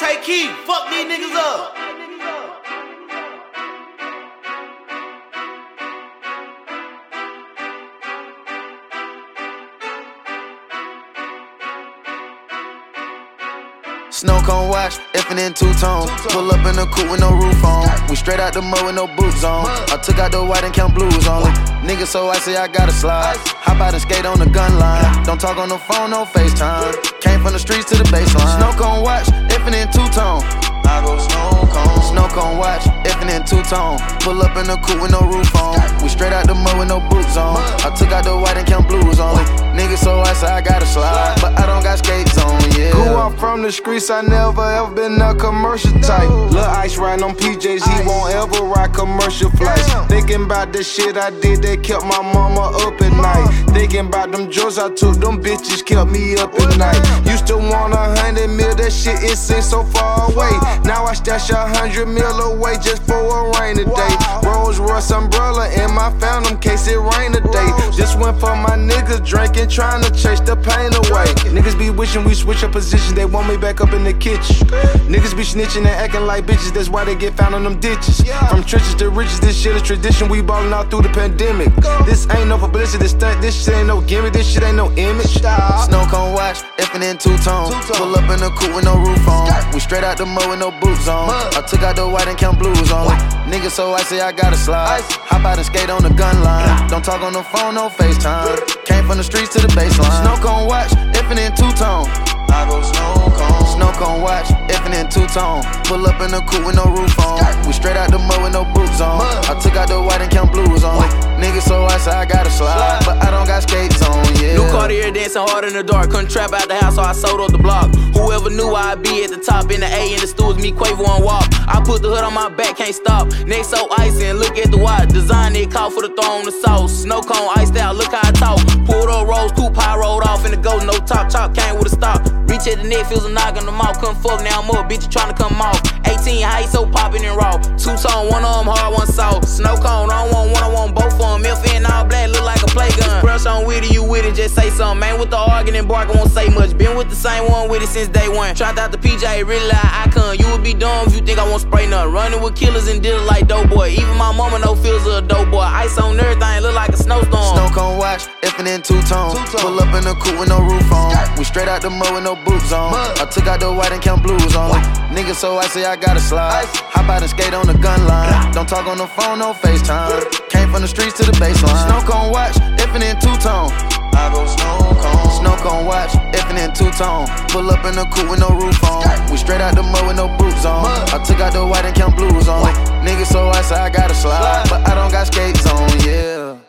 Take Key, fuck these niggas up. Snow cone watch, effing in two-tone. Pull up in the coupe with no roof on. We straight out the mud with no boots on. I took out the white and count blues only. Niggas so icy I gotta slide. Hop out and skate on the gun line. Don't talk on the phone, no FaceTime. Came from the streets to the baseline. Snow cone watch, effing in two-tone. I go snow cone. Snow cone watch, effing in two-tone. Pull up in the coupe with no roof on. We straight out the mud with no boots on. I took out the white and count blues only. Niggas so icy I gotta slide. But I don't got skates on, yeah. Grew up from the streets, I never ever been a commercial type. Lil' Ice riding on PJs, he won't ever ride commercial flights. Thinking about the shit I did that kept my mama up at night. Thinking about them drugs I took, them bitches kept me up at night. Used to want 100 mil, that shit it seems so far away. Now I stash 100 mil away just for a rainy day. Rolls Royce umbrella in my Phantom case it rain today. Just went for my niggas drinking, trying to chase the pain away. Niggas be wishing we switch up positions, they want me back up in the kitchen. Niggas be snitching and acting like bitches, that's why they get found in them ditches. From trenches to riches, this shit is tradition, we ballin' out through the pandemic. This ain't no publicity, this stunt, this shit ain't no gimmick, this shit ain't no image. Snow cone watch, effing in two-tone. Pull up in the coupe with no roof on. We straight out the mud with no boots on. I took out the white and count blues only. Niggas so icy I gotta slide. Hop out and skate on the gun line. Don't talk on the phone, no FaceTime. Came from the streets to the baseline. Snow cone watch, effing in two-tone. I go snow cone. Snow cone watch, effing in two-tone. Pull up in the coupe with no roof on. We straight out the mud with no boots on. I took out the white and count blues only. Niggas so icy I gotta slide. But I don't got skates on, yeah. New Cartier dancing hard in the dark. Couldn't trap out the house, so I sold up the block. Whoever knew I'd be at the top in the A in the stews, me Quavo and Walk. I put the hood on my back, can't stop. Neck so icy and look at the watch. Design it, call for the throne, the sauce. Snow cone iced out, look how I talk. Pulled up Rose coupe, high rolled off in the ghost, no top, chop came with a stop. Reach at the neck, feels a knock on the mouth. Couldn't fuck, now I'm up, bitch, you tryna come off. 18 high, so poppin' and raw. Two-tone, one of them hard, one soft. Snow cone, I don't want one, I want both of them. Milf in all black, look like a play gun. Brush on with it, you with it, just say something. Man with the arguing and barking, won't say much. Been with the same one with it since day one. Tried out the PJ, really like icon. You would be dumb if you think I won't spray nothing. Running with killers and did it like dope boy. Even my mama know feels of a dope boy. Ice on everything, look like a snowstorm. Snow cone watch, effing in two-tone. Pull up in the coupe with no roof on. We straight out the mud with no boots on. I took out the white and count blues only. Niggas so icy I gotta slide. Hop out and skate on the gun line. Don't talk on the phone, no FaceTime. Came from the streets to the baseline. Snow cone watch, effing in two-tone. I go snow cone. Snow cone watch, effing in two-tone. Pull up in the coupe with no roof on. We straight out the mud with no boots on. I took out the white and count blues only. Niggas so icy I gotta slide. But I don't got skates on, yeah.